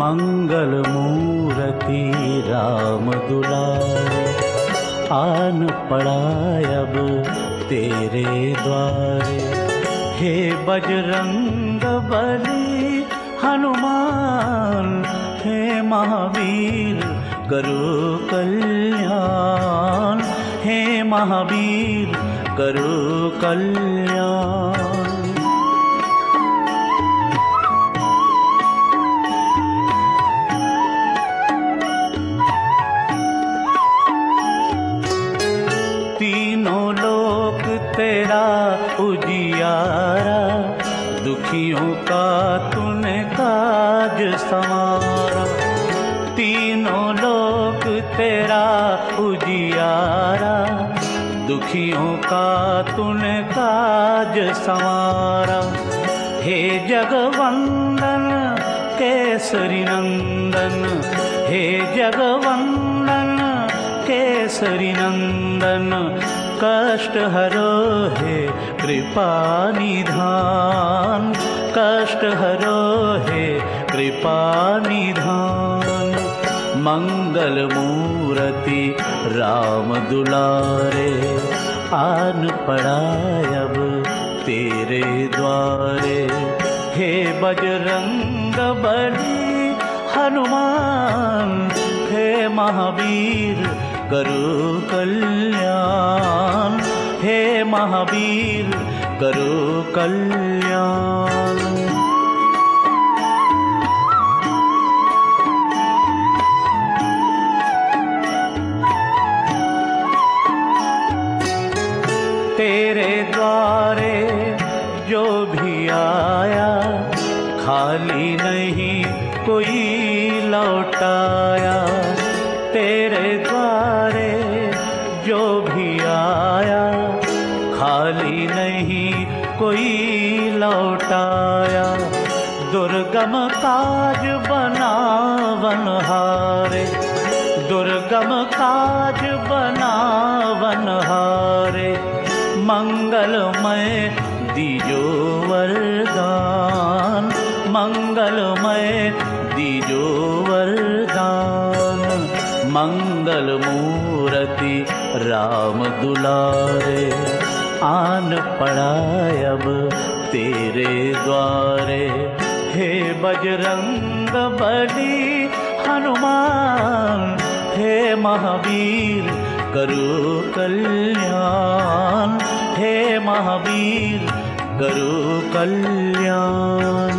मंगल मूर्ति राम दुलारे, आन पड़ा अब तेरे द्वारे। हे बजरंग बली हनुमान, हे महावीर करो कल्याण, हे महावीर करो कल्याण। तीनों लोक तेरा उजियारा, दुखियों का तूने काज संवारा। तीनों लोक तेरा उजियारा, दुखियों का तूने काज संवारा। हे जगवंदन केसरी नंदन, हे जगवंदन केसरी नंदन, कष्ट हरो हे कृपा निधान, कष्ट हरो हे कृपा निधान। मंगल मूर्ति राम दुलारे, आन पड़ा अब तेरे द्वारे। हे बजरंग बली हनुमान, हे महावीर करो कल्याण, हे महावीर करो कल्याण। तेरे द्वारे जो भी आया, खाली नहीं कोई लौटाया। तेरे द्वारे जो भी आया, खाली नहीं कोई लौटाया। दुर्गम काज बनावनहारे, दुर्गम काज बनावनहारे। मंगलमय दीजो वरदान, मंगलमय दीजो वरदान। मंगल मूर्ति राम दुलारे, आन पड़ा अब तेरे द्वारे। हे बजरंग बली हनुमान, हे महावीर करो कल्याण, हे महावीर करो कल्याण।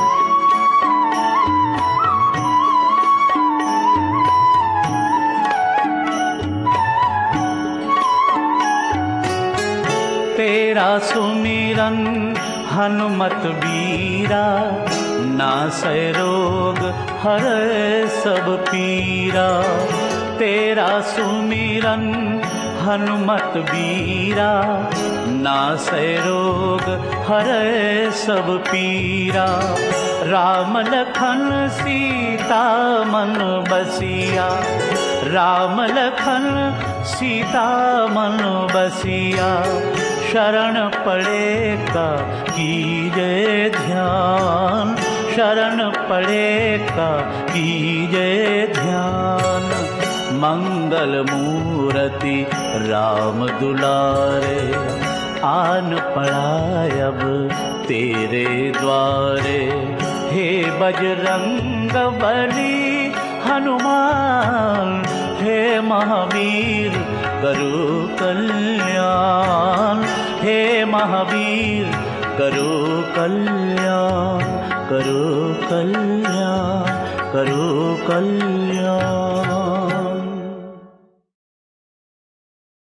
तेरा सुमिरन हनुमत बीरा, नासै रोग हरै सब पीरा। तेरा सुमिरन हनुमत बीरा, नासै रोग हरै सब पीरा। राम लखन सीता मन बसिया, राम लखन सीता मन बसिया। शरण पड़े का कीजे ध्यान, शरण पड़े का कीजे ध्यान। मंगल मूर्ति राम दुलारे, आन पड़ा अब तेरे द्वारे। हे बजरंग बली हनुमान, हे महावीर करो कल्याण, हे महावीर करो कल्याण, करो कल्याण, करो कल्याण।